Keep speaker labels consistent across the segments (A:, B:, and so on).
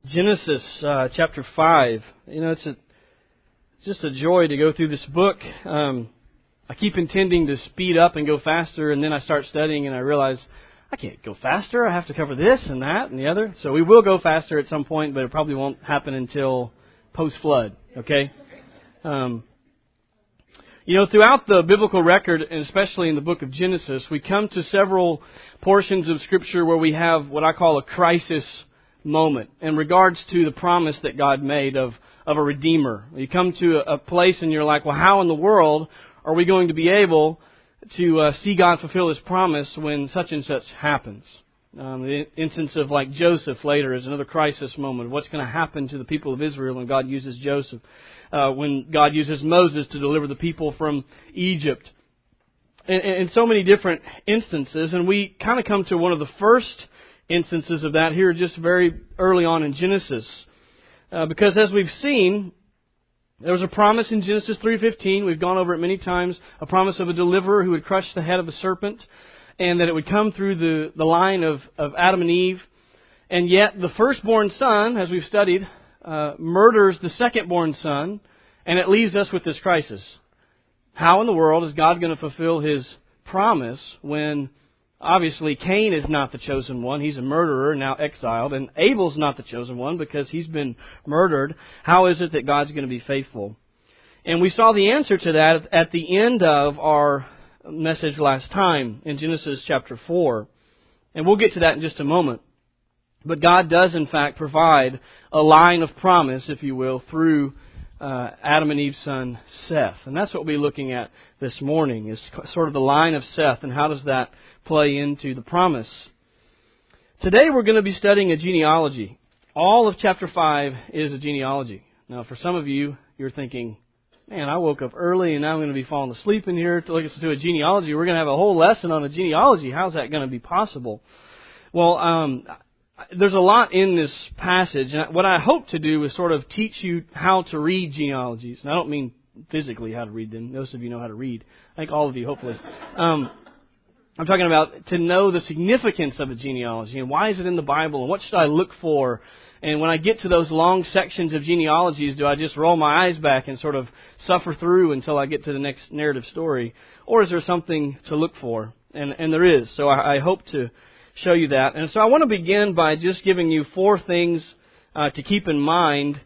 A: Genesis chapter 5. You know, it's just a joy to go through this book. I keep intending to speed up and go faster, and then I start studying and I realize I can't go faster. I have to cover this and that and the other. So we will go faster at some point, but it probably won't happen until post-flood, okay? You know, throughout the biblical record, and especially in the book of Genesis, we come to several portions of Scripture where we have what I call a crisis moment in regards to the promise that God made of a Redeemer. You come to a place and you're like, well, how in the world are we going to be able to see God fulfill His promise when such and such happens? The instance of like Joseph later is another crisis moment. What's going to happen to the people of Israel when God uses Joseph? When God uses Moses to deliver the people from Egypt? And so many different instances. And we kind of come to one of the first instances of that here just very early on in Genesis. Because as we've seen, there was a promise in Genesis 3:15. We've gone over it many times. A promise of a deliverer who would crush the head of the serpent. And that it would come through the line of Adam and Eve. And yet the firstborn son, as we've studied, murders the secondborn son. And it leaves us with this crisis. How in the world is God going to fulfill His promise when obviously Cain is not the chosen one? He's a murderer, now exiled. And Abel's not the chosen one because he's been murdered. How is it that God's going to be faithful? And we saw the answer to that at the end of our message last time in Genesis chapter 4. And we'll get to that in just a moment. But God does in fact provide a line of promise, if you will, through Adam and Eve's son Seth. And that's what we'll be looking at this morning, is sort of the line of Seth and how does that play into the promise. Today we're going to be studying a genealogy. All of chapter 5 is a genealogy. Now for some of you, you're thinking, man, I woke up early and now I'm going to be falling asleep in here to listen to a genealogy. We're going to have a whole lesson on a genealogy. How's that going to be possible? Well, there's a lot in this passage. And what I hope to do is sort of teach you how to read genealogies. And I don't mean physically how to read them. Most of you know how to read. I think all of you, hopefully. I'm talking about to know the significance of a genealogy and why is it in the Bible and what should I look for. And when I get to those long sections of genealogies, do I just roll my eyes back and sort of suffer through until I get to the next narrative story? Or is there something to look for? And there is. So I hope to show you that. And so I want to begin by just giving you 4 things to keep in mind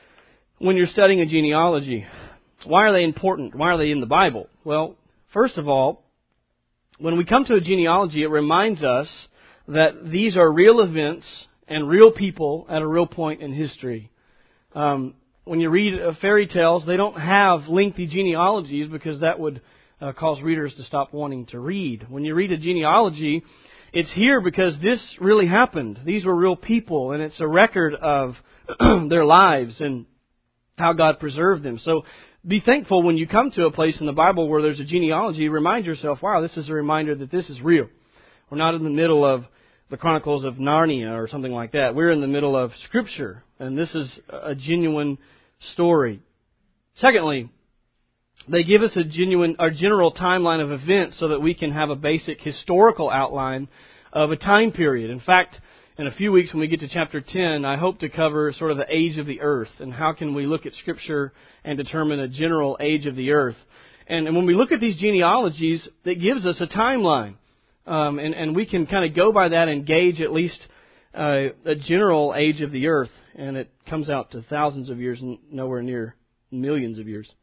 A: when you're studying a genealogy. Why are they important? Why are they in the Bible? Well, first of all, when we come to a genealogy, it reminds us that these are real events and real people at a real point in history. When you read fairy tales, they don't have lengthy genealogies because that would cause readers to stop wanting to read. When you read a genealogy, it's here because this really happened. These were real people, and it's a record of their lives and how God preserved them. So be thankful when you come to a place in the Bible where there's a genealogy. Remind yourself, wow, this is a reminder that this is real. We're not in the middle of the Chronicles of Narnia or something like that. We're in the middle of Scripture, and this is a genuine story. Secondly, they give us a general timeline of events so that we can have a basic historical outline of a time period. In fact, in a few weeks when we get to chapter 10, I hope to cover sort of the age of the earth and how can we look at Scripture and determine a general age of the earth. And when we look at these genealogies, it gives us a timeline. And we can kind of go by that and gauge at least a general age of the earth. And it comes out to thousands of years and nowhere near millions of years.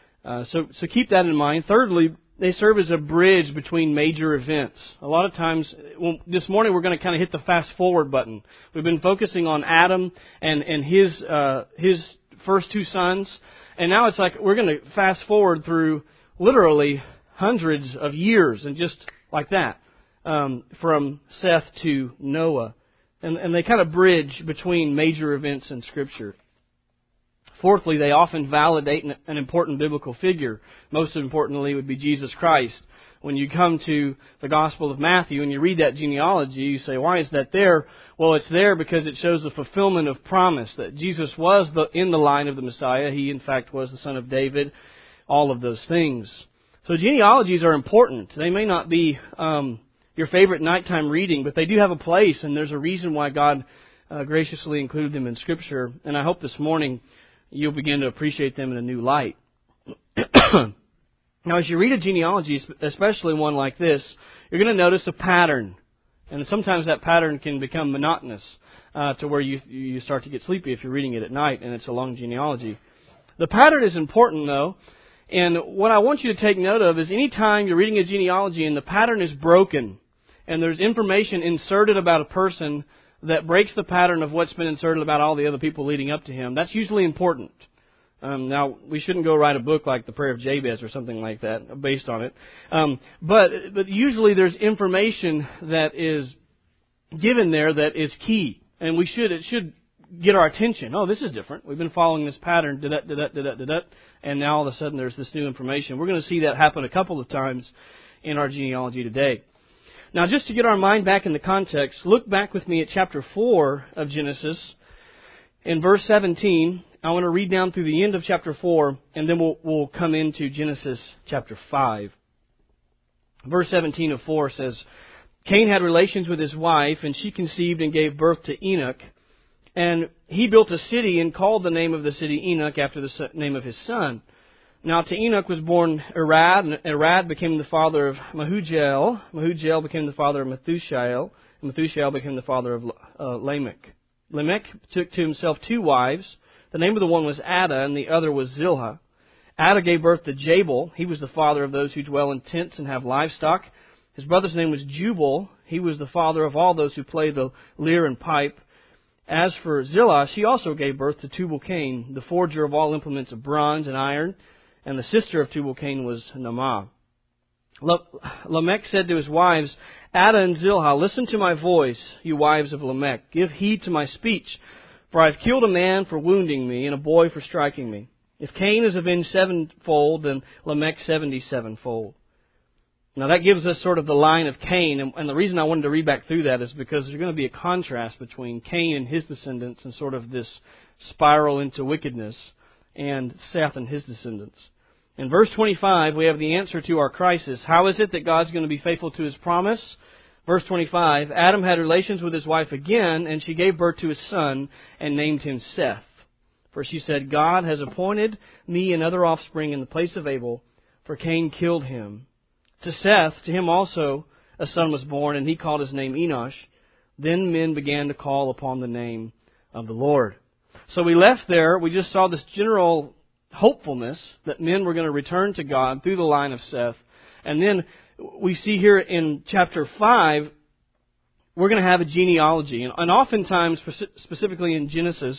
A: So keep that in mind. Thirdly, they serve as a bridge between major events. A lot of times, this morning we're going to kind of hit the fast forward button. We've been focusing on Adam and his first 2 sons. And now it's like we're going to fast forward through literally hundreds of years and just like that. From Seth to Noah. And they kind of bridge between major events in Scripture. Fourthly, they often validate an important biblical figure. Most importantly would be Jesus Christ. When you come to the Gospel of Matthew and you read that genealogy, you say, why is that there? Well, it's there because it shows the fulfillment of promise that Jesus was in the line of the Messiah. He, in fact, was the son of David. All of those things. So genealogies are important. They may not be your favorite nighttime reading, but they do have a place, and there's a reason why God graciously included them in Scripture, and I hope this morning you'll begin to appreciate them in a new light. Now, as you read a genealogy, especially one like this, you're going to notice a pattern. And sometimes that pattern can become monotonous to where you start to get sleepy if you're reading it at night and it's a long genealogy. The pattern is important, though. And what I want you to take note of is any time you're reading a genealogy and the pattern is broken and there's information inserted about a person that breaks the pattern of what's been inserted about all the other people leading up to him, that's usually important. Now, we shouldn't go write a book like The Prayer of Jabez or something like that based on it. But usually there's information that is given there that is key. And it should get our attention. Oh, this is different. We've been following this pattern, and now all of a sudden there's this new information. We're going to see that happen a couple of times in our genealogy today. Now, just to get our mind back in the context, look back with me at chapter 4 of Genesis. In verse 17, I want to read down through the end of chapter 4, and then we'll come into Genesis chapter 5. Verse 17 of 4 says, Cain had relations with his wife, and she conceived and gave birth to Enoch. And he built a city and called the name of the city Enoch after the name of his son. Now to Enoch was born Arad, and Arad became the father of Mehujael. Mehujael became the father of Methushael, and Methushael became the father of Lamech. Lamech took to himself 2 wives. The name of the one was Ada, and the other was Zillah. Ada gave birth to Jabal. He was the father of those who dwell in tents and have livestock. His brother's name was Jubal. He was the father of all those who play the lyre and pipe. As for Zillah, she also gave birth to Tubal-Cain, the forger of all implements of bronze and iron, and the sister of Tubal-Cain was Naamah. Lamech said to his wives, Ada and Zillah, listen to my voice, you wives of Lamech. Give heed to my speech, for I have killed a man for wounding me, and a boy for striking me. If Cain is avenged 7-fold, then Lamech 77-fold. Now that gives us sort of the line of Cain, and the reason I wanted to read back through that is because there's going to be a contrast between Cain and his descendants and sort of this spiral into wickedness, and Seth and his descendants. In verse 25, we have the answer to our crisis. How is it that God's going to be faithful to His promise? Verse 25, Adam had relations with his wife again, and she gave birth to a son and named him Seth. For she said, God has appointed me another offspring in the place of Abel, for Cain killed him. To Seth, to him also a son was born, and he called his name Enosh. Then men began to call upon the name of the Lord. So we left there, we just saw this general hopefulness that men were going to return to God through the line of Seth. And then we see here in chapter 5, we're going to have a genealogy. And oftentimes, specifically in Genesis,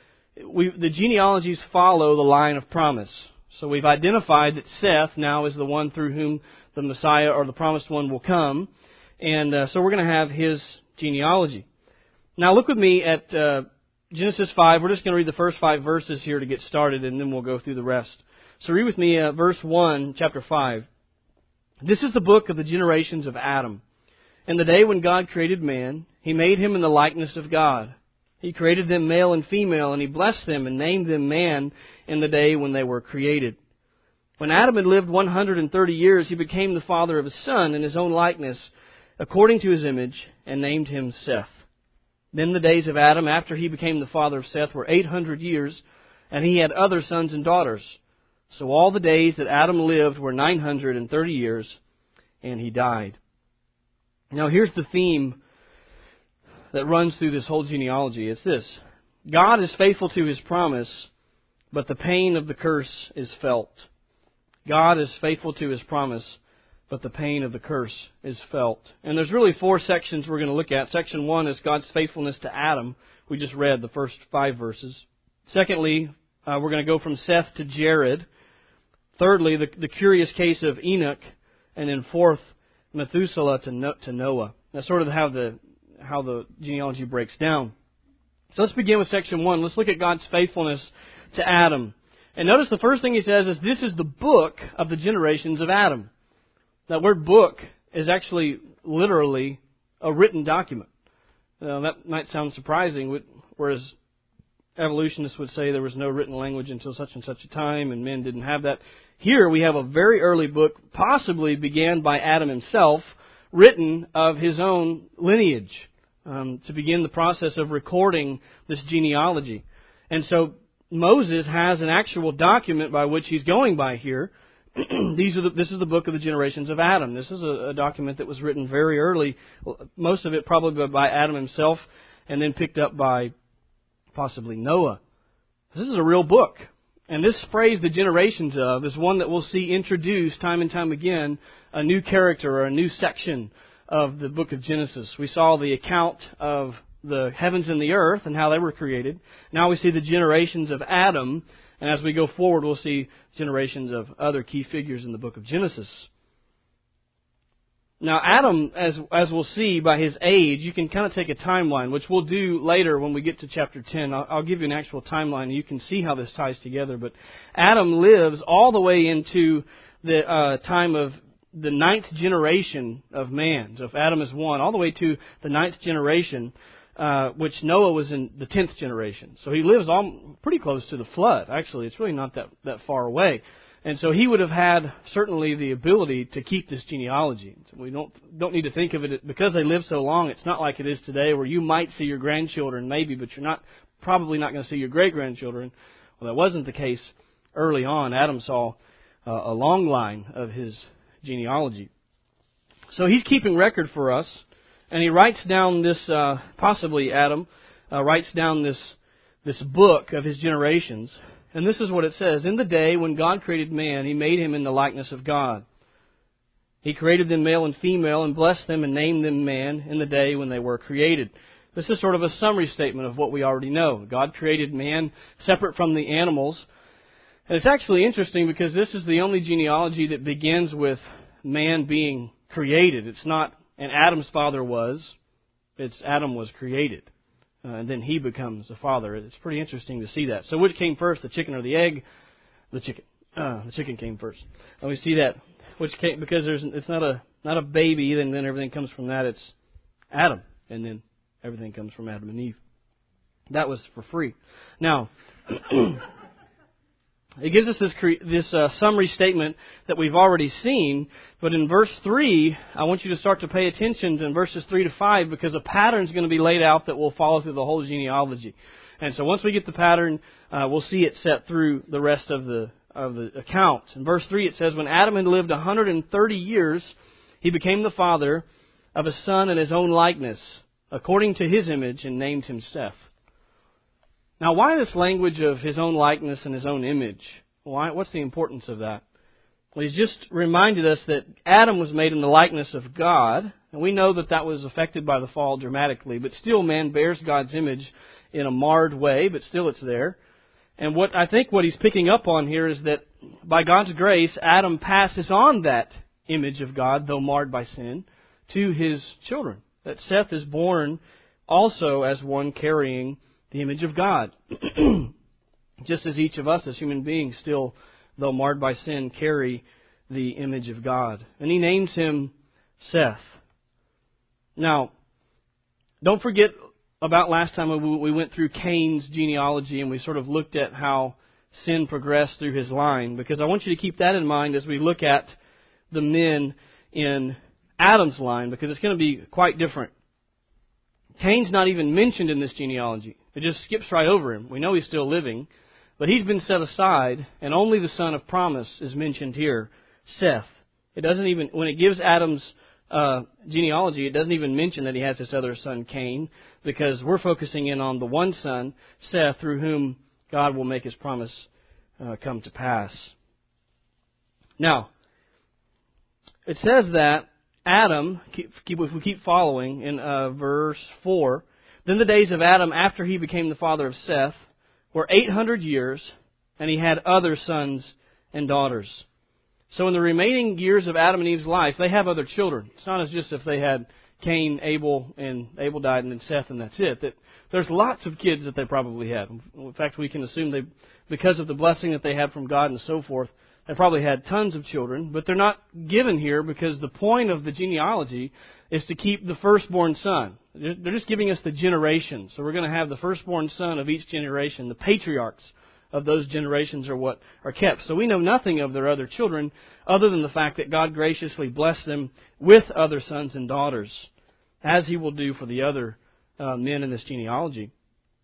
A: the genealogies follow the line of promise. So we've identified that Seth now is the one through whom the Messiah or the promised one will come. And so we're going to have his genealogy. Now look with me at Genesis 5. We're just going to read the first 5 verses here to get started, and then we'll go through the rest. So read with me verse 1, chapter 5. This is the book of the generations of Adam. In the day when God created man, He made him in the likeness of God. He created them male and female, and He blessed them and named them man in the day when they were created. When Adam had lived 130 years, he became the father of a son in his own likeness, according to his image, and named him Seth. Then the days of Adam, after he became the father of Seth, were 800 years, and he had other sons and daughters. So all the days that Adam lived were 930 years, and he died. Now here's the theme that runs through this whole genealogy. It's this: God is faithful to His promise, but the pain of the curse is felt. God is faithful to His promise, but the pain of the curse is felt. And there's really 4 sections we're going to look at. Section 1 is God's faithfulness to Adam. We just read the first 5 verses. Secondly, we're going to go from Seth to Jared. Thirdly, the curious case of Enoch. And then fourth, Methuselah to Noah. That's sort of how the genealogy breaks down. So let's begin with section 1. Let's look at God's faithfulness to Adam. And notice the first thing He says is, this is the book of the generations of Adam. That word book is actually literally a written document. That might sound surprising, whereas evolutionists would say there was no written language until such and such a time, and men didn't have that. Here we have a very early book, possibly began by Adam himself, written of his own lineage. to begin the process of recording this genealogy. And so Moses has an actual document by which he's going by here. This is the book of the generations of Adam. This is a document that was written very early, most of it probably by Adam himself, and then picked up by possibly Noah. This is a real book. And this phrase, the generations of, is one that we'll see introduced time and time again, a new character or a new section of the book of Genesis. We saw the account of the heavens and the earth and how they were created. Now we see the generations of Adam, and as we go forward, we'll see generations of other key figures in the book of Genesis. Now, Adam, as we'll see by his age, you can kind of take a timeline, which we'll do later when we get to chapter 10. I'll give you an actual timeline, and you can see how this ties together. But Adam lives all the way into the time of the 9th generation of man. So if Adam is 1, all the way to the 9th generation, which Noah was in the 10th generation. So he lives pretty close to the flood. Actually, it's really not that far away. And so he would have had certainly the ability to keep this genealogy. So we don't need to think of it because they live so long. It's not like it is today where you might see your grandchildren maybe, but you're probably not going to see your great grandchildren. Well, that wasn't the case early on. Adam saw a long line of his genealogy. So he's keeping record for us, and he writes down this. Possibly Adam writes down this book of his generations. And this is what it says. In the day when God created man, He made him in the likeness of God. He created them male and female and blessed them and named them man in the day when they were created. This is sort of a summary statement of what we already know. God created man separate from the animals. And it's actually interesting because this is the only genealogy that begins with man being created. It's not, and Adam's father was. It's Adam was created. And then he becomes a father. It's pretty interesting to see that. So which came first, the chicken or the egg? The chicken. The chicken came first. And we see that because it's not a baby, and then everything comes from that. It's Adam, and then everything comes from Adam and Eve. That was for free. Now, it gives us this summary statement that we've already seen, but in verse 3, I want you to start to pay attention to verses 3 to 5 because a pattern is going to be laid out that will follow through the whole genealogy. And so once we get the pattern, we'll see it set through the rest of the account. In verse 3 it says, when Adam had lived 130 years, he became the father of a son in his own likeness, according to his image, and named him Seth. Now, why this language of his own likeness and his own image? What's the importance of that? Well, he's just reminded us that Adam was made in the likeness of God, and we know that was affected by the fall dramatically, but still man bears God's image in a marred way, but still it's there. And what he's picking up on here is that by God's grace, Adam passes on that image of God, though marred by sin, to his children. That Seth is born also as one carrying the image of God. Just as each of us as human beings still, though marred by sin, carry the image of God. And he names him Seth. Now, don't forget about last time we went through Cain's genealogy and we sort of looked at how sin progressed through his line, because I want you to keep that in mind as we look at the men in Adam's line, because it's going to be quite different. Cain's not even mentioned in this genealogy. It just skips right over him. We know he's still living, but he's been set aside, and only the son of promise is mentioned here, Seth. It doesn't even, when it gives Adam's genealogy, it doesn't even mention that he has this other son, Cain, because we're focusing in on the one son, Seth, through whom God will make his promise come to pass. Now, it says that Adam, if we keep following in verse 4, then the days of Adam after he became the father of Seth were 800 years, and he had other sons and daughters. So in the remaining years of Adam and Eve's life, they have other children. It's not as just if they had Cain, Abel, and Abel died, and then Seth, and that's it. That there's lots of kids that they probably had. In fact, we can assume because of the blessing that they had from God and so forth, they probably had tons of children, but they're not given here because the point of the genealogy is to keep the firstborn son. They're just giving us the generations. So we're going to have the firstborn son of each generation. The patriarchs of those generations are what are kept. So we know nothing of their other children other than the fact that God graciously blessed them with other sons and daughters, as He will do for the other men in this genealogy.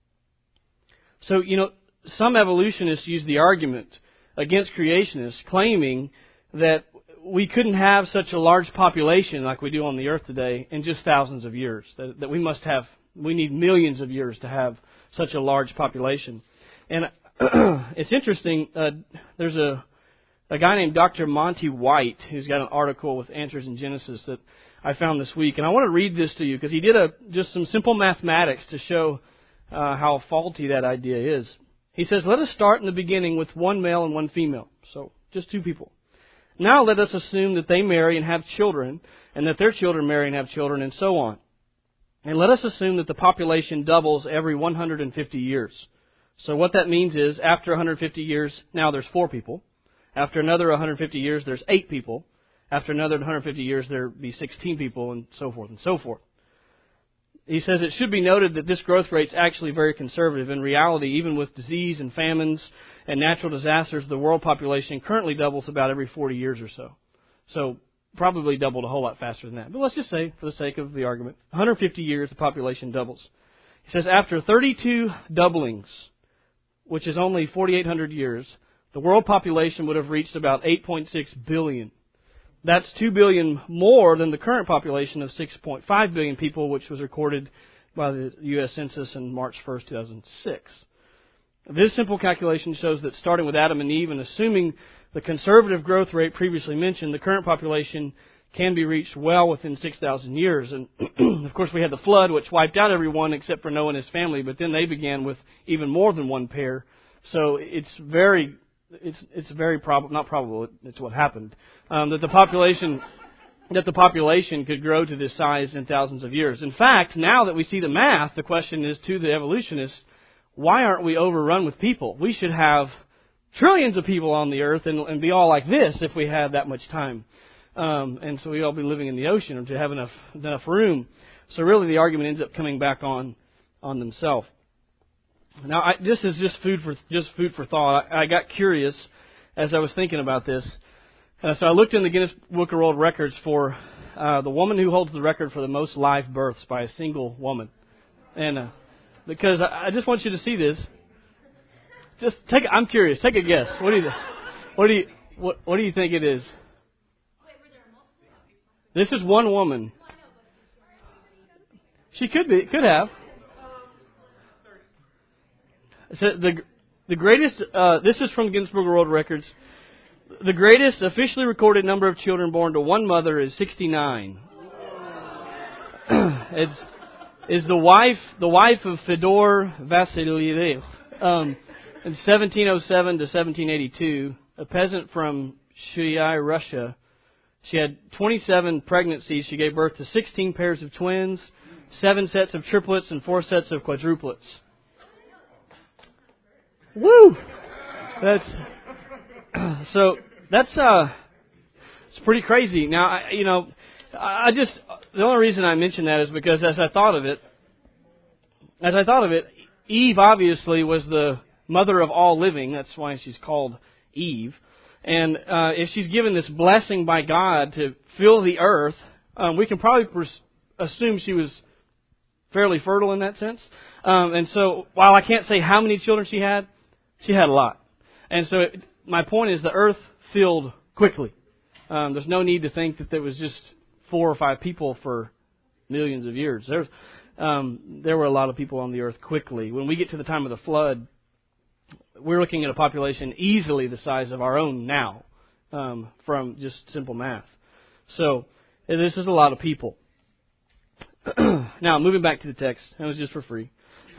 A: So, some evolutionists use the argument against creationists, claiming that we couldn't have such a large population like we do on the earth today in just thousands of years. That we need millions of years to have such a large population. And it's interesting, there's a guy named Dr. Monty White who's got an article with Answers in Genesis that I found this week. And I want to read this to you because he did just some simple mathematics to show how faulty that idea is. He says, let us start in the beginning with one male and one female. So, just two people. Now let us assume that they marry and have children, and that their children marry and have children, and so on. And let us assume that the population doubles every 150 years. So what that means is, after 150 years, now there's 4 people. After another 150 years, there's 8 people. After another 150 years, there'll be 16 people, and so forth and so forth. He says it should be noted that this growth rate is actually very conservative. In reality, even with disease and famines and natural disasters, the world population currently doubles about every 40 years or so. So probably doubled a whole lot faster than that. But let's just say, for the sake of the argument, 150 years the population doubles. He says after 32 doublings, which is only 4,800 years, the world population would have reached about 8.6 billion. That's 2 billion more than the current population of 6.5 billion people, which was recorded by the U.S. Census on March 1st, 2006. This simple calculation shows that starting with Adam and Eve and assuming the conservative growth rate previously mentioned, the current population can be reached well within 6,000 years. And, of course, we had the flood, which wiped out everyone except for Noah and his family, but then they began with even more than one pair. So it's very probable, not probable, it's what happened, that the population could grow to this size in thousands of years. In fact, now that we see the math, the question is to the evolutionists, why aren't we overrun with people? We should have trillions of people on the earth and be all like this if we had that much time. And so we'd all be living in the ocean to have enough room. So really the argument ends up coming back on themselves. Now, this is just food for thought. I got curious as I was thinking about this. So I looked in the Guinness Book of World Records for the woman who holds the record for the most live births by a single woman. And because I just want you to see this. I'm curious. Take a guess. What do you think it is? This is one woman. She could have. So the greatest, this is from Guinness Book of World Records. The greatest officially recorded number of children born to one mother is 69. Is the wife of Fedor Vasilyev. In 1707 to 1782, a peasant from Shuyi, Russia. She had 27 pregnancies. She gave birth to 16 pairs of twins, 7 sets of triplets, and 4 sets of quadruplets. Woo! That's it's pretty crazy. Now, the only reason I mention that is because as I thought of it, Eve obviously was the mother of all living. That's why she's called Eve. And if she's given this blessing by God to fill the earth, we can probably assume she was fairly fertile in that sense. And so, while I can't say how many children she had a lot. And so my point is the earth filled quickly. There's no need to think that there was just 4 or 5 people for millions of years. There were a lot of people on the earth quickly. When we get to the time of the flood, we're looking at a population easily the size of our own now, from just simple math. So this is a lot of people. Now, moving back to the text. That was just for free.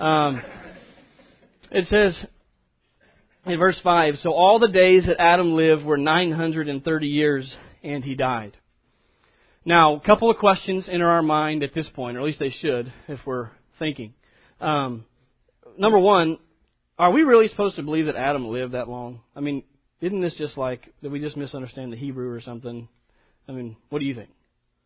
A: It says in verse 5, so all the days that Adam lived were 930 years, and he died. Now, a couple of questions enter our mind at this point, or at least they should, if we're thinking. Number one, are we really supposed to believe that Adam lived that long? I mean, isn't this just like, did we just misunderstand the Hebrew or something? I mean, what do you think?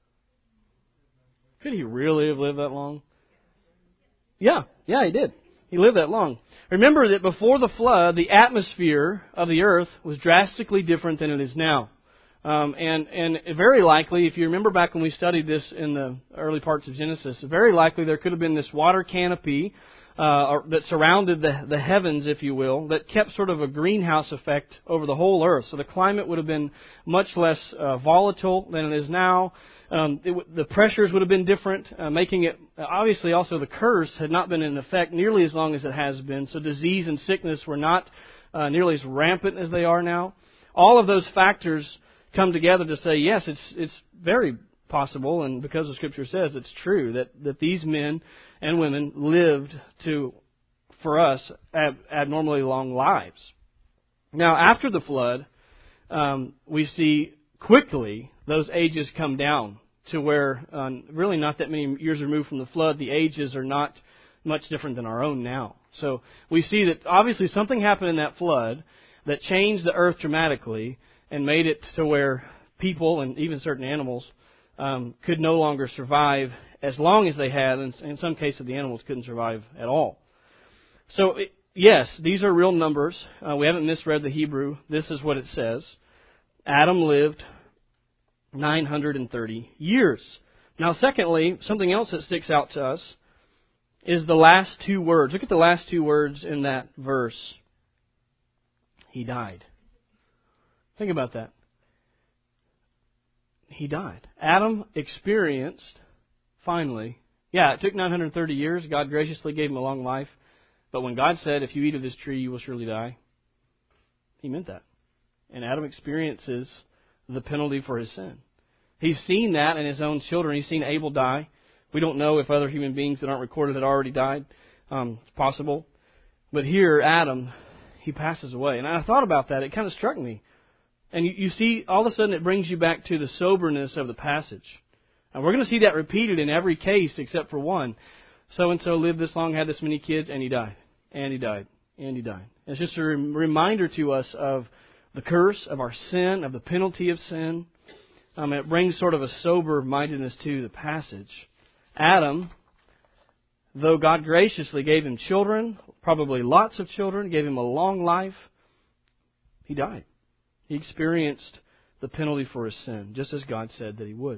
A: Could he really have lived that long? Yeah, he did. He lived that long. Remember that before the flood, the atmosphere of the earth was drastically different than it is now. And very likely, if you remember back when we studied this in the early parts of Genesis, very likely there could have been this water canopy that surrounded the heavens, if you will, that kept sort of a greenhouse effect over the whole earth. So the climate would have been much less volatile than it is now. The pressures would have been different, making it, obviously also the curse had not been in effect nearly as long as it has been. So disease and sickness were not nearly as rampant as they are now. All of those factors come together to say, yes, it's very possible, and because the Scripture says it's true, that these men and women lived for us, abnormally long lives. Now, after the flood, we see quickly those ages come down to where, really not that many years removed from the flood, the ages are not much different than our own now. So we see that obviously something happened in that flood that changed the earth dramatically and made it to where people and even certain animals could no longer survive as long as they had. And in some cases, the animals couldn't survive at all. So, yes, these are real numbers. We haven't misread the Hebrew. This is what it says. Adam lived 930 years. Now, secondly, something else that sticks out to us is the last two words. Look at the last two words in that verse. He died. Think about that. He died. Adam experienced, finally, it took 930 years. God graciously gave him a long life. But when God said, if you eat of this tree, you will surely die, He meant that. And Adam experiences the penalty for his sin. He's seen that in his own children. He's seen Abel die. We don't know if other human beings that aren't recorded had already died. It's possible. But here, Adam, he passes away. And I thought about that. It kind of struck me. And you see, all of a sudden it brings you back to the soberness of the passage. And we're going to see that repeated in every case except for one. So-and-so lived this long, had this many kids, and he died. And he died. And he died. It's just a reminder to us of the curse, of our sin, of the penalty of sin. It brings sort of a sober-mindedness to the passage. Adam, though God graciously gave him children, probably lots of children, gave him a long life, he died. He experienced the penalty for his sin, just as God said that he would.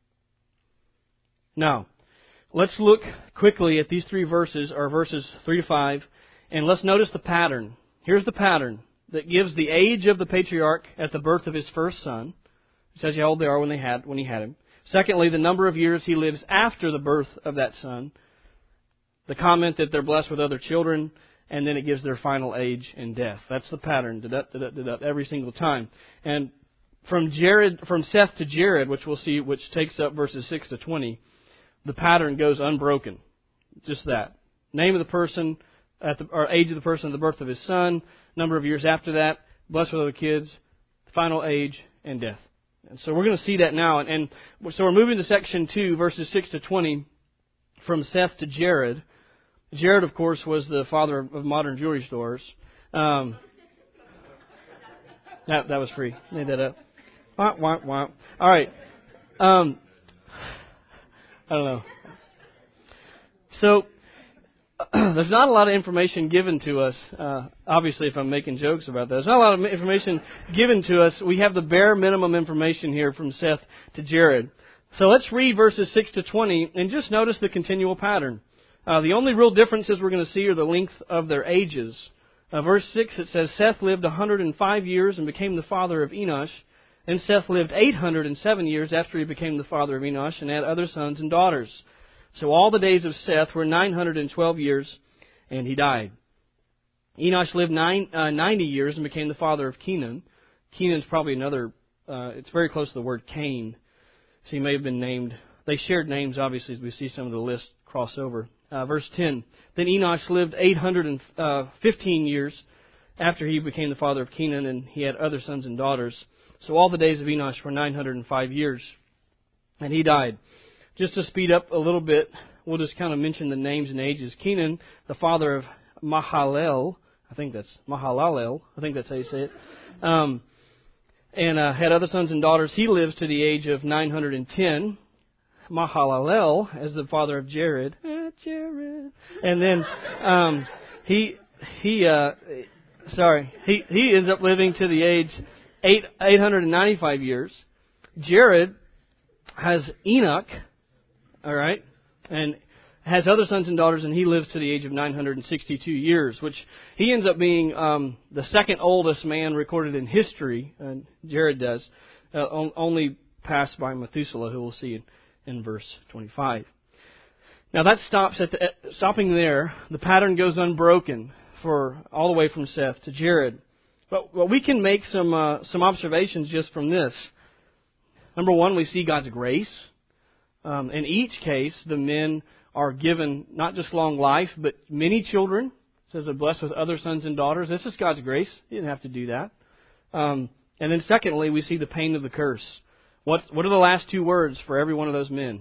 A: Now, let's look quickly at these three verses, or verses 3 to 5, and let's notice the pattern. Here's the pattern that gives the age of the patriarch at the birth of his first son. It tells you how old they are when he had him. Secondly, the number of years he lives after the birth of that son. The comment that they're blessed with other children, and then it gives their final age and death. That's the pattern, every single time. And from Seth to Jared, which we'll see, which takes up verses 6 to 20, the pattern goes unbroken. Just that. Name of the person, or age of the person at the birth of his son, number of years after that, blessed with other kids, final age, and death. And so we're going to see that now. And so we're moving to section 2, verses 6 to 20, from Seth to Jared. Jared, of course, was the father of modern jewelry stores. That was free. Made that up. Wah, wah, wah. All right. I don't know. So, there's not a lot of information given to us. Obviously, if I'm making jokes about that, there's not a lot of information given to us. We have the bare minimum information here from Seth to Jared. So let's read verses 6 to 20 and just notice the continual pattern. The only real differences we're going to see are the length of their ages. Verse 6, it says, Seth lived 105 years and became the father of Enosh. And Seth lived 807 years after he became the father of Enosh and had other sons and daughters. So all the days of Seth were 912 years, and he died. Enosh lived 90 years and became the father of Kenan. Kenan's probably another, it's very close to the word Cain. So he may have been named. They shared names, obviously, as we see some of the list cross over. Verse 10, Then Enosh lived 815 years after he became the father of Kenan, and he had other sons and daughters. So all the days of Enosh were 905 years, and he died. Just to speed up a little bit, we'll just kind of mention the names and ages. Kenan, the father of Mahalalel, I think that's how you say it, and had other sons and daughters. He lives to the age of 910. Mahalalel as the father of Jared. And then he ends up living to the age 895 years. Jared has Enoch, all right, and has other sons and daughters, and he lives to the age of 962 years, which he ends up being the second oldest man recorded in history. Jared does, only passed by Methuselah, who we'll see in verse 25. Now that stopping there. The pattern goes unbroken for all the way from Seth to Jared. But we can make some observations just from this. Number one, we see God's grace. In each case, the men are given not just long life, but many children. It says they're blessed with other sons and daughters. This is God's grace. He didn't have to do that. And then secondly, we see the pain of the curse. What are the last two words for every one of those men?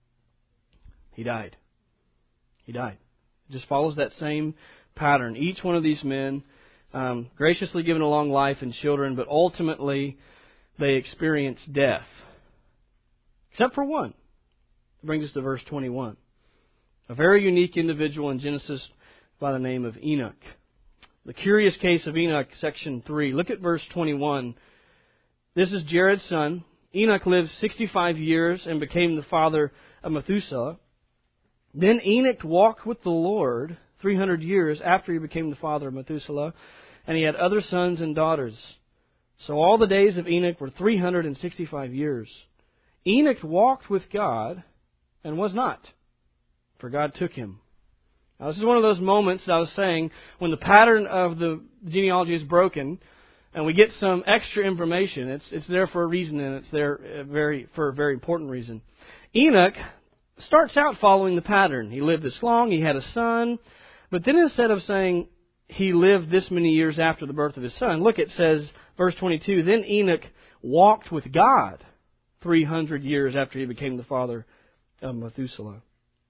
A: He died. He died. It just follows that same pattern. Each one of these men graciously given a long life and children, but ultimately they experience death. Except for one. It brings us to verse 21. A very unique individual in Genesis by the name of Enoch. The curious case of Enoch, section 3. Look at verse 21. This is Jared's son. Enoch lived 65 years and became the father of Methuselah. Then Enoch walked with the Lord 300 years after he became the father of Methuselah, and he had other sons and daughters. So all the days of Enoch were 365 years. Enoch walked with God and was not, for God took him. Now, this is one of those moments that I was saying when the pattern of the genealogy is broken and we get some extra information. It's there for a reason, and it's there for a very important reason. Enoch starts out following the pattern. He lived this long, he had a son, but then instead of saying he lived this many years after the birth of his son, look, it says, verse 22, then Enoch walked with God 300 years after he became the father of Methuselah.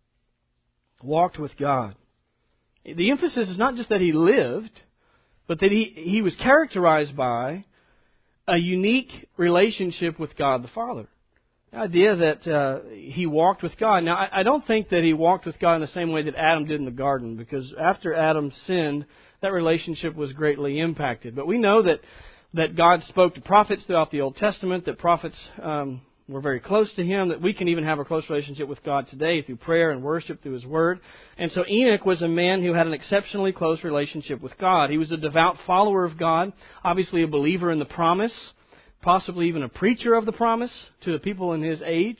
A: Walked with God. The emphasis is not just that he lived, but that he was characterized by a unique relationship with God the Father. The idea that he walked with God. Now, I don't think that he walked with God in the same way that Adam did in the garden, because after Adam sinned, that relationship was greatly impacted. But we know that God spoke to prophets throughout the Old Testament, that prophets were very close to Him, that we can even have a close relationship with God today through prayer and worship through His Word. And so Enoch was a man who had an exceptionally close relationship with God. He was a devout follower of God, obviously a believer in the promise, possibly even a preacher of the promise to the people in his age.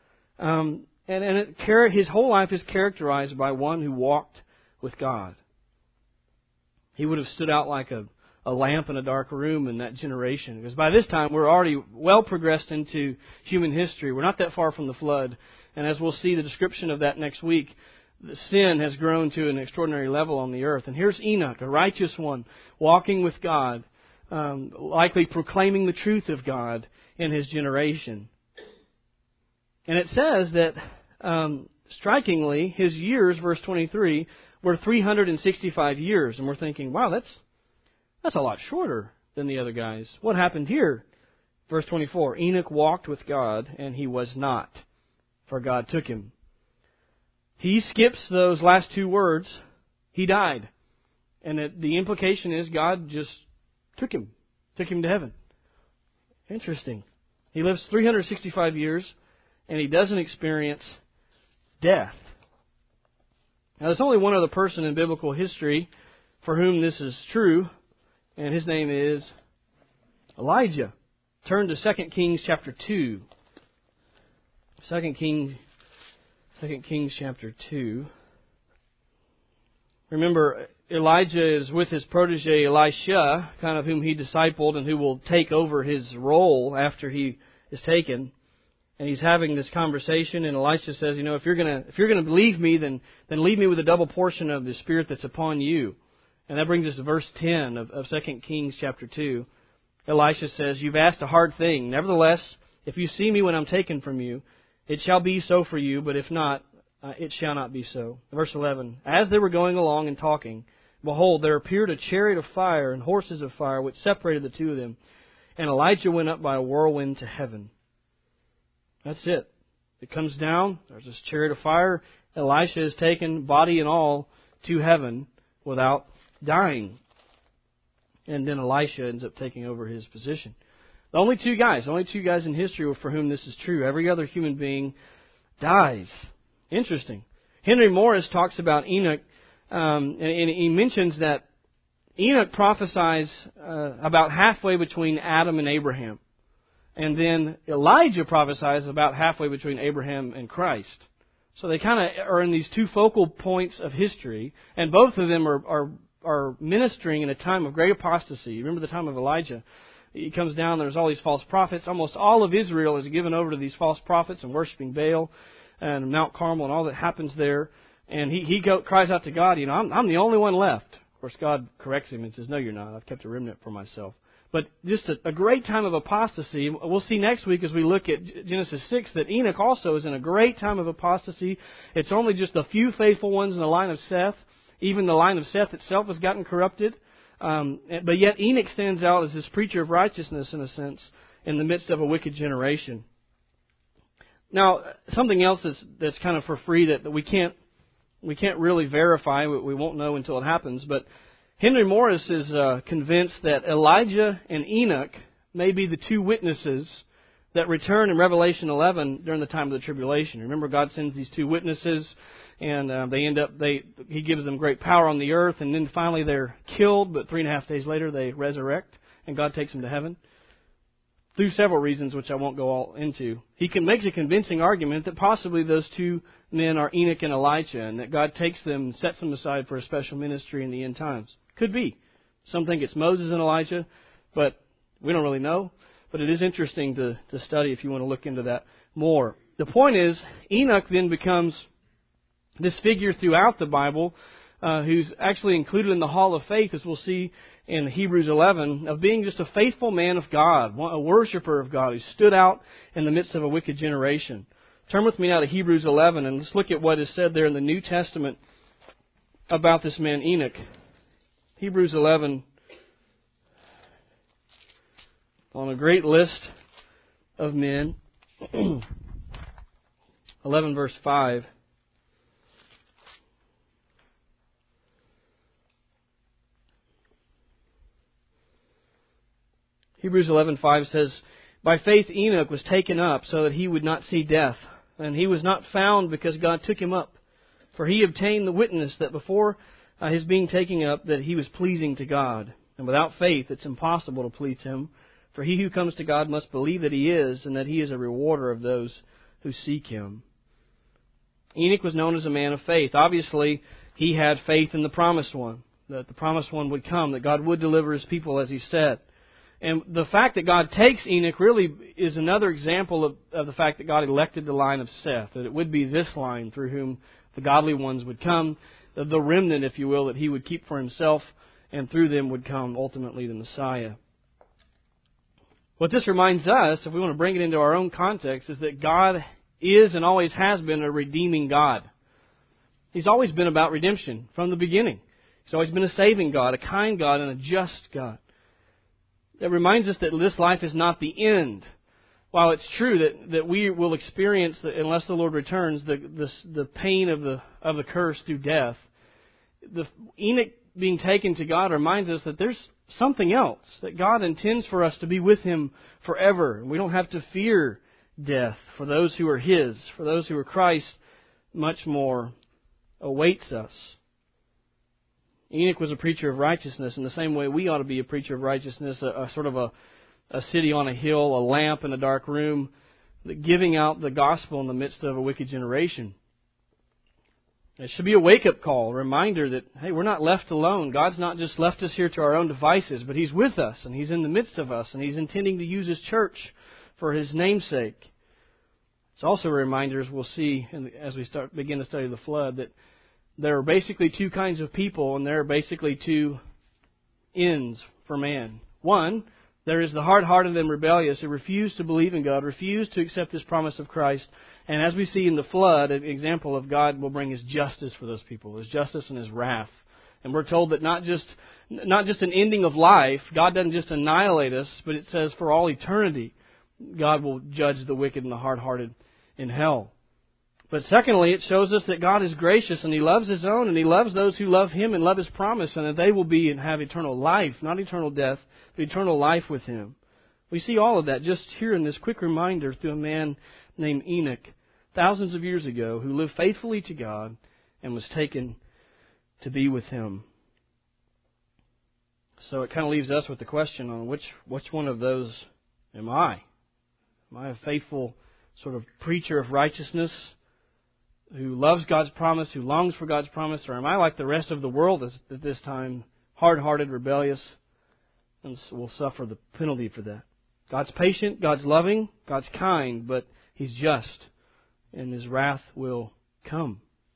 A: His whole life is characterized by one who walked with God. He would have stood out like a lamp in a dark room in that generation. Because by this time, we're already well progressed into human history. We're not that far from the flood. And as we'll see the description of that next week, the sin has grown to an extraordinary level on the earth. And here's Enoch, a righteous one, walking with God, likely proclaiming the truth of God in his generation. And it says that, strikingly, his years, verse 23, were 365 years. And we're thinking, wow, that's a lot shorter than the other guys. What happened here? Verse 24, Enoch walked with God, and he was not, for God took him. He skips those last two words. He died. And the implication is God just took him to heaven. Interesting. He lives 365 years, and he doesn't experience death. Now, there's only one other person in biblical history for whom this is true, and his name is Elijah. Turn to 2 Kings chapter 2. 2 Kings chapter 2. Remember, Elijah is with his protege Elisha, kind of whom he discipled and who will take over his role after he is taken. And he's having this conversation, and Elisha says, if you're going to leave me, then leave me with a double portion of the Spirit that's upon you. And that brings us to verse 10 of 2 Kings chapter 2. Elisha says, you've asked a hard thing. Nevertheless, if you see me when I'm taken from you, it shall be so for you, but if not, it shall not be so. Verse 11, as they were going along and talking, behold, there appeared a chariot of fire and horses of fire, which separated the two of them. And Elijah went up by a whirlwind to heaven. That's it. It comes down. There's this chariot of fire. Elisha is taken, body and all, to heaven without dying. And then Elisha ends up taking over his position. The only two guys in history for whom this is true. Every other human being dies. Interesting. Henry Morris talks about Enoch, and he mentions that Enoch prophesies about halfway between Adam and Abraham. And then Elijah prophesies about halfway between Abraham and Christ. So they kind of are in these two focal points of history, and both of them are ministering in a time of great apostasy. Remember the time of Elijah? He comes down, there's all these false prophets. Almost all of Israel is given over to these false prophets and worshiping Baal and Mount Carmel and all that happens there. And he cries out to God, I'm the only one left. Of course, God corrects him and says, no, you're not. I've kept a remnant for myself. But just a great time of apostasy. We'll see next week as we look at Genesis 6 that Enoch also is in a great time of apostasy. It's only just a few faithful ones in the line of Seth. Even the line of Seth itself has gotten corrupted. But yet Enoch stands out as this preacher of righteousness, in a sense, in the midst of a wicked generation. Now, something else that's kind of for free that we can't really verify. We won't know until it happens. But Henry Morris is convinced that Elijah and Enoch may be the two witnesses that return in Revelation 11 during the time of the tribulation. Remember, God sends these two witnesses, and He gives them great power on the earth, and then finally they're killed, but 3.5 days later they resurrect, and God takes them to heaven. Through several reasons, which I won't go all into. He makes a convincing argument that possibly those two men are Enoch and Elijah, and that God takes them and sets them aside for a special ministry in the end times. Could be. Some think it's Moses and Elijah, but we don't really know. But it is interesting to study if you want to look into that more. The point is, Enoch then becomes this figure throughout the Bible who's actually included in the Hall of Faith, as we'll see in Hebrews 11, of being just a faithful man of God, a worshiper of God who stood out in the midst of a wicked generation. Turn with me now to Hebrews 11, and let's look at what is said there in the New Testament about this man Enoch. Hebrews 11, on a great list of men. 11 verse 5. Hebrews 11:5 says, "By faith Enoch was taken up so that he would not see death, and he was not found because God took him up. For he obtained the witness that before his being taken up that he was pleasing to God. And without faith it's impossible to please Him. For he who comes to God must believe that He is, and that He is a rewarder of those who seek Him." Enoch was known as a man of faith. Obviously, he had faith in the Promised One, that the Promised One would come, that God would deliver His people as He said. And the fact that God takes Enoch really is another example of the fact that God elected the line of Seth, that it would be this line through whom the godly ones would come, the remnant, if you will, that He would keep for Himself, and through them would come ultimately the Messiah. What this reminds us, if we want to bring it into our own context, is that God is and always has been a redeeming God. He's always been about redemption from the beginning. He's always been a saving God, a kind God, and a just God. That reminds us that this life is not the end. While it's true that we will experience, unless the Lord returns, the pain of the curse through death, the Enoch being taken to God reminds us that there's something else, that God intends for us to be with Him forever. We don't have to fear death for those who are His. For those who are Christ, much more awaits us. Enoch was a preacher of righteousness in the same way we ought to be a preacher of righteousness, a sort of a city on a hill, a lamp in a dark room, giving out the gospel in the midst of a wicked generation. It should be a wake-up call, a reminder that, hey, we're not left alone. God's not just left us here to our own devices, but He's with us, and He's in the midst of us, and He's intending to use His church for His namesake. It's also a reminder, as we'll see as we begin to study the flood, that there are basically two kinds of people, and there are basically two ends for man. One, there is the hard-hearted and rebellious who refuse to believe in God, refuse to accept this promise of Christ. And as we see in the flood, an example of God will bring His justice for those people, His justice and His wrath. And we're told that not just an ending of life, God doesn't just annihilate us, but it says for all eternity, God will judge the wicked and the hard-hearted in hell. But secondly, it shows us that God is gracious and He loves His own, and He loves those who love Him and love His promise, and that they will be and have eternal life, not eternal death, but eternal life with Him. We see all of that just here in this quick reminder through a man named Enoch, thousands of years ago, who lived faithfully to God and was taken to be with Him. So it kind of leaves us with the question on which one of those am I? Am I a faithful sort of preacher of righteousness who loves God's promise, who longs for God's promise, or am I like the rest of the world at this time, hard-hearted, rebellious, and will suffer the penalty for that? God's patient, God's loving, God's kind, but He's just, and His wrath will come.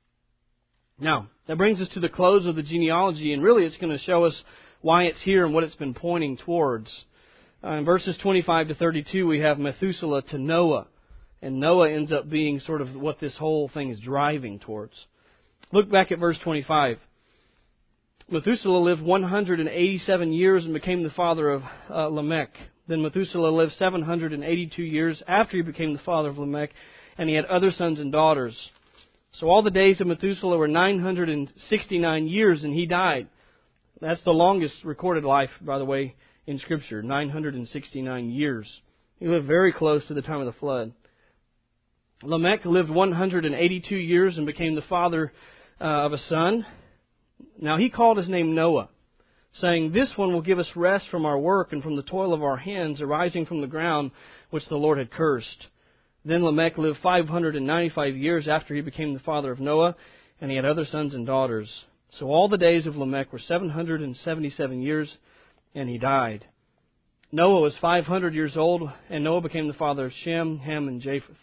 A: Now, that brings us to the close of the genealogy, and really it's going to show us why it's here and what it's been pointing towards. In verses 25 to 32, we have Methuselah to Noah, and Noah ends up being sort of what this whole thing is driving towards. Look back at verse 25. Methuselah lived 187 years and became the father of Lamech. Then Methuselah lived 782 years after he became the father of Lamech, and he had other sons and daughters. So all the days of Methuselah were 969 years, and he died. That's the longest recorded life, by the way, in Scripture, 969 years. He lived very close to the time of the flood. Lamech lived 182 years and became the father of a son. Now he called his name Noah, saying, "This one will give us rest from our work and from the toil of our hands arising from the ground which the Lord had cursed." Then Lamech lived 595 years after he became the father of Noah, and he had other sons and daughters. So all the days of Lamech were 777 years, and he died. Noah was 500 years old, and Noah became the father of Shem, Ham, and Japheth.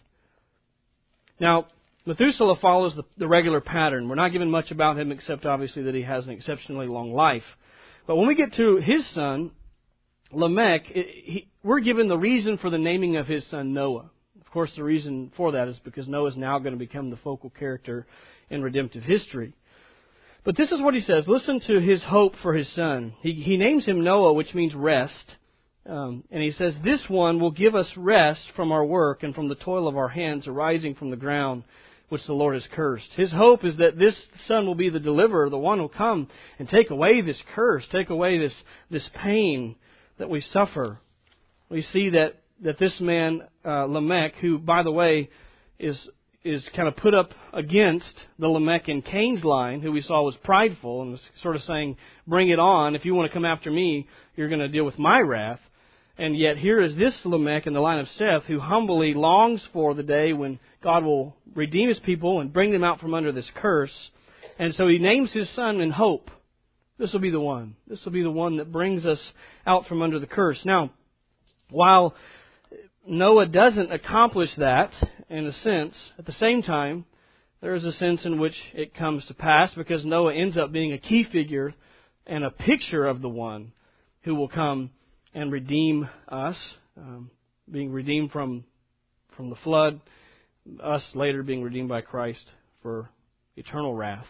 A: Now, Methuselah follows the regular pattern. We're not given much about him except obviously that he has an exceptionally long life. But when we get to his son, Lamech, we're given the reason for the naming of his son Noah. Of course, the reason for that is because Noah is now going to become the focal character in redemptive history. But this is what he says. Listen to his hope for his son. He names him Noah, which means rest. And he says, "This one will give us rest from our work and from the toil of our hands arising from the ground which the Lord has cursed." His hope is that this son will be the deliverer, the one who will come and take away this curse, take away this pain that we suffer. We see that this man, Lamech, who, by the way, is kind of put up against the Lamech in Cain's line, who we saw was prideful and was sort of saying, "Bring it on. If you want to come after me, you're going to deal with my wrath." And yet here is this Lamech in the line of Seth who humbly longs for the day when God will redeem His people and bring them out from under this curse. And so he names his son in hope. This will be the one. This will be the one that brings us out from under the curse. Now, while Noah doesn't accomplish that, in a sense, at the same time, there is a sense in which it comes to pass because Noah ends up being a key figure and a picture of the one who will come and redeem us, being redeemed from the flood, us later being redeemed by Christ for eternal wrath.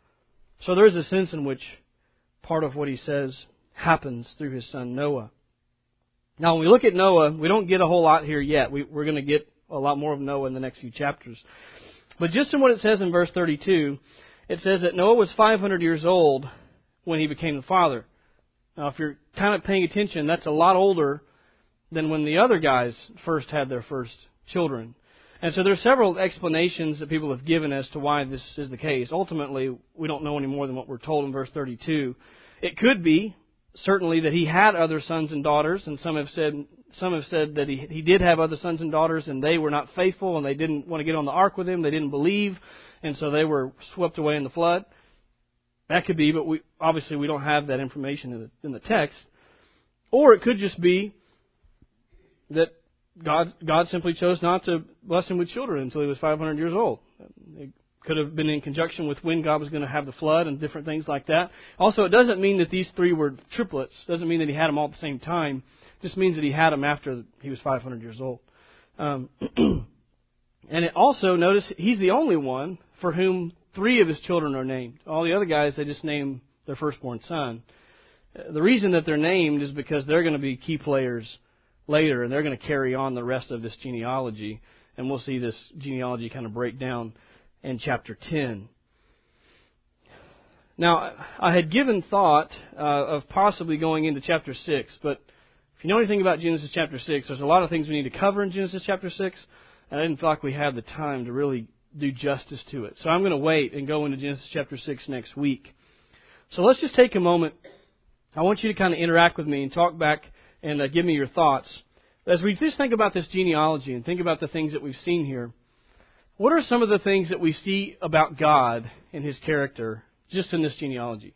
A: So there is a sense in which part of what he says happens through his son Noah. Now, when we look at Noah, we don't get a whole lot here yet. We're going to get a lot more of Noah in the next few chapters. But just in what it says in verse 32, it says that Noah was 500 years old when he became the father. Now, if you're kind of paying attention, that's a lot older than when the other guys first had their first children. And so there are several explanations that people have given as to why this is the case. Ultimately, we don't know any more than what we're told in verse 32. It could be, certainly, that he had other sons and daughters, and some have said that he did have other sons and daughters, and they were not faithful, and they didn't want to get on the ark with him, they didn't believe, and so they were swept away in the flood. That could be, but we don't have that information in the text. Or it could just be that God simply chose not to bless him with children until he was 500 years old. It could have been in conjunction with when God was going to have the flood and different things like that. Also, it doesn't mean that these three were triplets. It doesn't mean that he had them all at the same time. It just means that he had them after he was 500 years old. And it also, notice, he's the only one for whom 3 of his children are named. All the other guys, they just name their firstborn son. The reason that they're named is because they're going to be key players later, and they're going to carry on the rest of this genealogy. And we'll see this genealogy kind of break down in chapter 10. Now, I had given thought of possibly going into chapter 6, but If you know anything about Genesis chapter 6, there's a lot of things we need to cover in Genesis chapter 6, and I didn't feel like we had the time to really do justice to it. So I'm going to wait and go into Genesis chapter 6 next week. So let's just take a moment. I want you to kind of interact with me and talk back and give me your thoughts. As we just think about this genealogy and think about the things that we've seen here, what are some of the things that we see about God and His character just in this genealogy?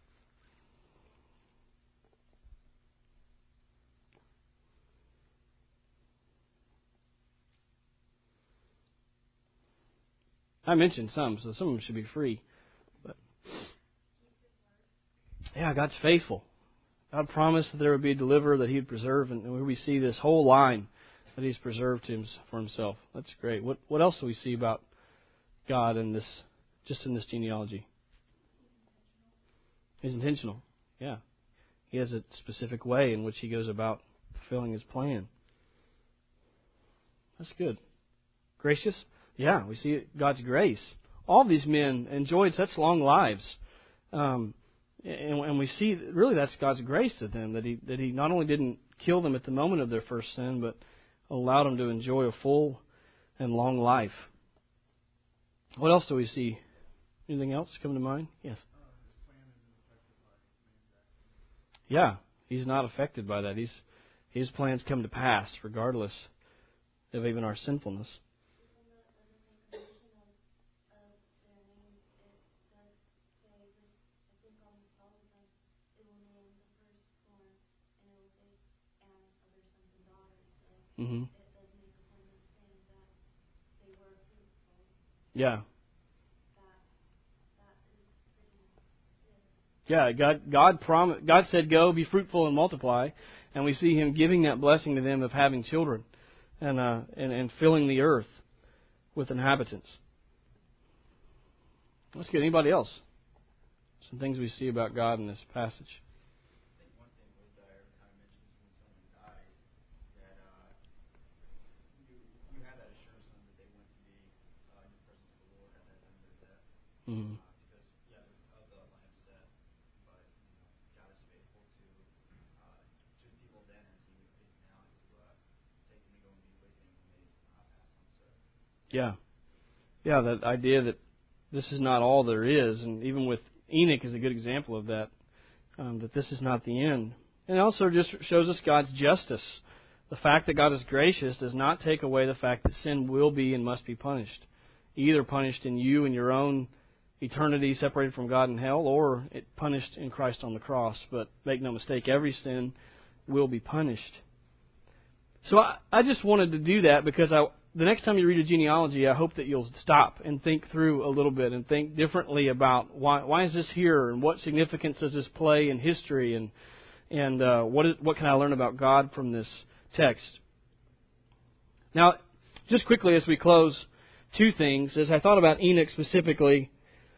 A: I mentioned some, so some of them should be free. But yeah, God's faithful. God promised that there would be a deliverer that He would preserve, and we see this whole line that He's preserved for Himself. That's great. What else do we see about God in this, just in this genealogy? He's intentional. Yeah. He has a specific way in which He goes about fulfilling His plan. That's good. Gracious? Yeah, we see God's grace. All these men enjoyed such long lives. And we see, really, that's God's grace to them, that He not only didn't kill them at the moment of their first sin, but allowed them to enjoy a full and long life. What else do we see? Anything else come to mind? Yes. Yeah, He's not affected by that. His plans come to pass regardless of even our sinfulness. Mm-hmm. Yeah. Yeah, God said, "Go, be fruitful and multiply," and we see Him giving that blessing to them of having children and filling the earth with inhabitants. That's good. Anybody else? Some things we see about God in this passage. Mm-hmm. Yeah. Yeah, that idea that this is not all there is, and even with Enoch is a good example of that, that this is not the end. And it also just shows us God's justice. The fact that God is gracious does not take away the fact that sin will be and must be punished. Either punished in you in your own eternity separated from God in hell, or it punished in Christ on the cross. But make no mistake, every sin will be punished. So I just wanted to do that because the next time you read a genealogy, I hope that you'll stop and think through a little bit and think differently about why is this here and what significance does this play in history and what can I learn about God from this text. Now, just quickly as we close, two things. As I thought about Enoch specifically,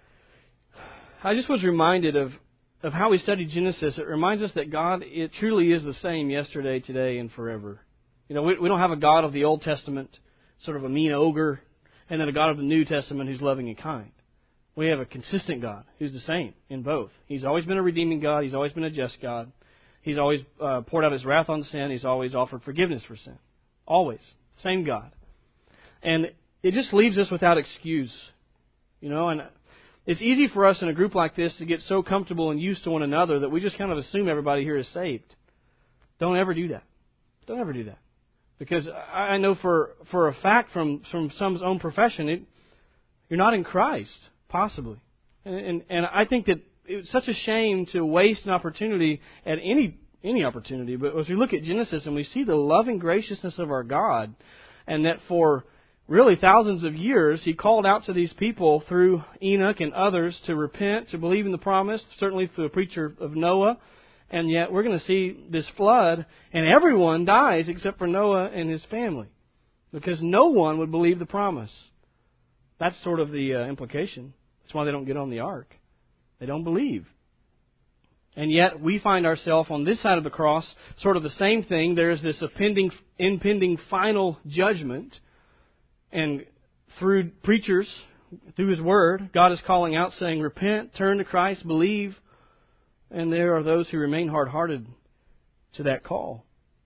A: I just was reminded of how we studied Genesis. It reminds us that God, it truly is the same yesterday, today, and forever. You know, we don't have a God of the Old Testament, sort of a mean ogre, and then a God of the New Testament who's loving and kind. We have a consistent God who's the same in both. He's always been a redeeming God. He's always been a just God. He's always poured out His wrath on sin. He's always offered forgiveness for sin. Always. Same God. And it just leaves us without excuse. You know, and it's easy for us in a group like this to get so comfortable and used to one another that we just kind of assume everybody here is saved. Don't ever do that. Don't ever do that. Because I know for a fact from some's own profession, you're not in Christ, possibly. And I think that it's such a shame to waste an opportunity at any opportunity. But as we look at Genesis and we see the loving graciousness of our God, and that for really thousands of years He called out to these people through Enoch and others to repent, to believe in the promise, certainly through the preacher of Noah. And yet we're going to see this flood, and everyone dies except for Noah and his family, because no one would believe the promise. That's sort of the implication. That's why they don't get on the ark. They don't believe. And yet we find ourselves on this side of the cross, sort of the same thing. There's this impending final judgment, and through preachers, through His Word, God is calling out saying, repent, turn to Christ, believe. And there are those who remain hard-hearted to that call.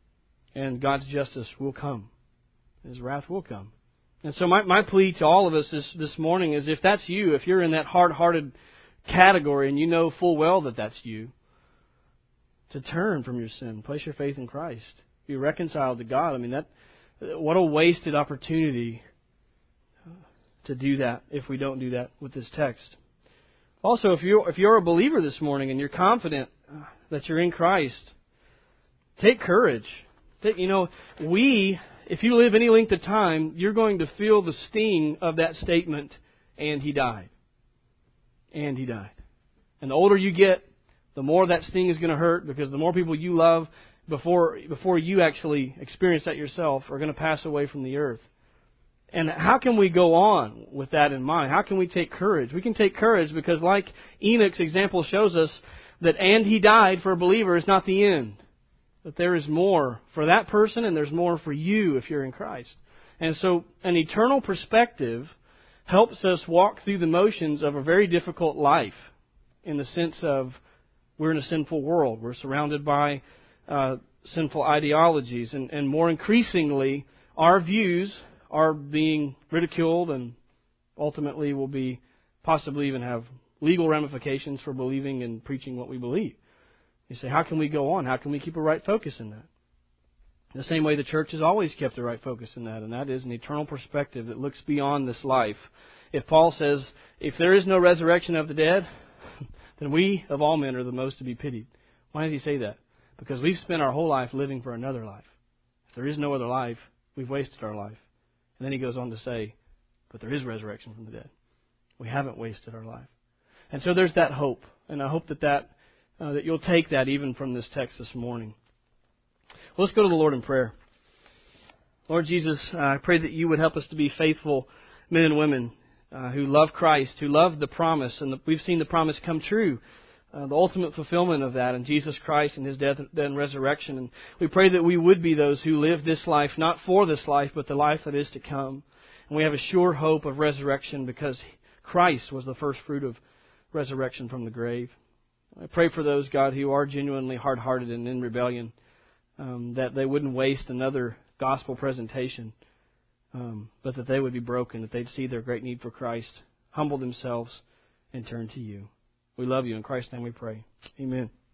A: and God's justice will come. His wrath will come. And so my plea to all of us this morning is, if that's you, if you're in that hard-hearted category and you know full well that that's you, to turn from your sin, place your faith in Christ, be reconciled to God. I mean, what a wasted opportunity to do that if we don't do that with this text. Also, if you're a believer this morning and you're confident that you're in Christ, take courage. If you live any length of time, you're going to feel the sting of that statement, and He died. And He died. And the older you get, the more that sting is going to hurt, because the more people you love before you actually experience that yourself are going to pass away from the earth. And how can we go on with that in mind? How can we take courage? We can take courage because, like Enoch's example shows us, that and he died for a believer is not the end. That there is more for that person, and there's more for you if you're in Christ. And so an eternal perspective helps us walk through the motions of a very difficult life, in the sense of we're in a sinful world. We're surrounded by sinful ideologies, and more increasingly, our views are being ridiculed, and ultimately will be possibly even have legal ramifications for believing and preaching what we believe. You say, how can we go on? How can we keep a right focus in that? The same way the church has always kept a right focus in that, and that is an eternal perspective that looks beyond this life. If Paul says, if there is no resurrection of the dead, then we of all men are the most to be pitied. Why does he say that? Because we've spent our whole life living for another life. If there is no other life, we've wasted our life. And then he goes on to say, but there is resurrection from the dead. We haven't wasted our life. And so there's that hope. And I hope that you'll take that even from this text this morning. Well, let's go to the Lord in prayer. Lord Jesus, I pray that you would help us to be faithful men and women who love Christ, who love the promise. And we've seen the promise come true. The ultimate fulfillment of that in Jesus Christ and His death and resurrection. And we pray that we would be those who live this life, not for this life, but the life that is to come. And we have a sure hope of resurrection because Christ was the first fruit of resurrection from the grave. I pray for those, God, who are genuinely hard-hearted and in rebellion, that they wouldn't waste another gospel presentation, but that they would be broken, that they'd see their great need for Christ, humble themselves, and turn to you. We love you. In Christ's name we pray. Amen.